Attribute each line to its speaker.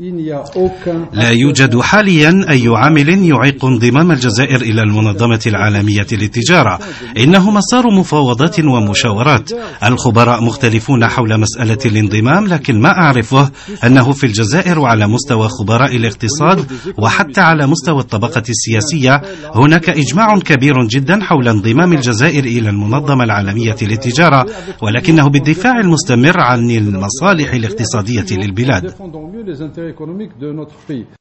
Speaker 1: لا يوجد حاليا أي عامل يعيق انضمام الجزائر إلى المنظمة العالمية للتجارة. إنه مسار مفاوضات ومشاورات. الخبراء مختلفون حول مسألة الانضمام، لكن ما أعرفه أنه في الجزائر وعلى مستوى خبراء الاقتصاد وحتى على مستوى الطبقة السياسية هناك إجماع كبير جدا حول انضمام الجزائر إلى المنظمة العالمية للتجارة، ولكنه بالدفاع المستمر عن المصالح الاقتصادية للبلاد.